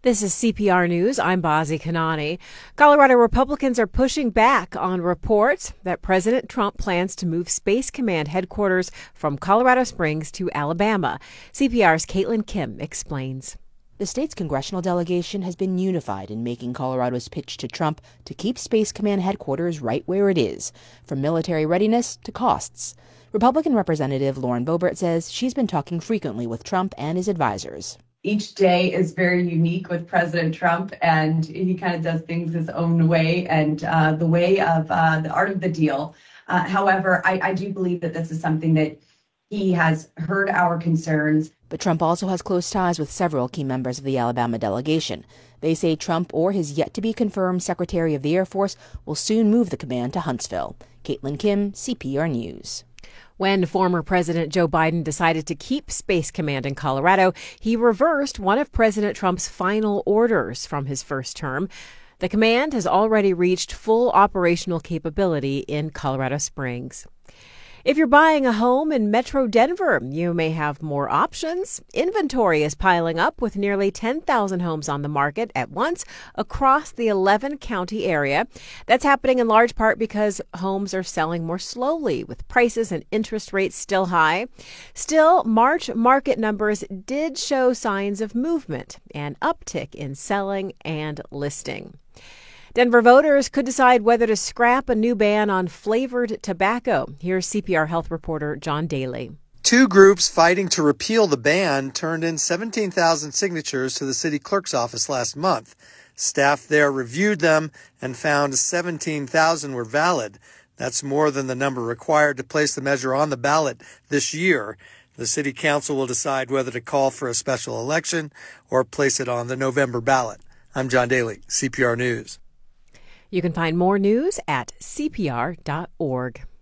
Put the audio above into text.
This is CPR News. I'm Bazi Kanani. Colorado Republicans are pushing back on reports that President Trump plans to move Space Command headquarters from Colorado Springs to Alabama. CPR's Caitlin Kim explains. The state's congressional delegation has been unified in making Colorado's pitch to Trump to keep Space Command headquarters right where it is, from military readiness to costs. Republican Representative Lauren Boebert says she's been talking frequently with Trump and his advisors. Each day is very unique with President Trump, and he kind of does things his own way and the way of the art of the deal. However, I do believe that this is something that he has heard our concerns. But Trump also has close ties with several key members of the Alabama delegation. They say Trump or his yet-to-be-confirmed Secretary of the Air Force will soon move the command to Huntsville. Caitlin Kim, CPR News. When former President Joe Biden decided to keep Space Command in Colorado, he reversed one of President Trump's final orders from his first term. The command has already reached full operational capability in Colorado Springs. If you're buying a home in Metro Denver, you may have more options. Inventory is piling up with nearly 10,000 homes on the market at once across the 11-county area. That's happening in large part because homes are selling more slowly with prices and interest rates still high. Still, March market numbers did show signs of movement and uptick in selling and listing. Denver voters could decide whether to scrap a new ban on flavored tobacco. Here's CPR health reporter John Daly. Two groups fighting to repeal the ban turned in 17,000 signatures to the city clerk's office last month. Staff there reviewed them and found 17,000 were valid. That's more than the number required to place the measure on the ballot this year. The city council will decide whether to call for a special election or place it on the November ballot. I'm John Daly, CPR News. You can find more news at cpr.org.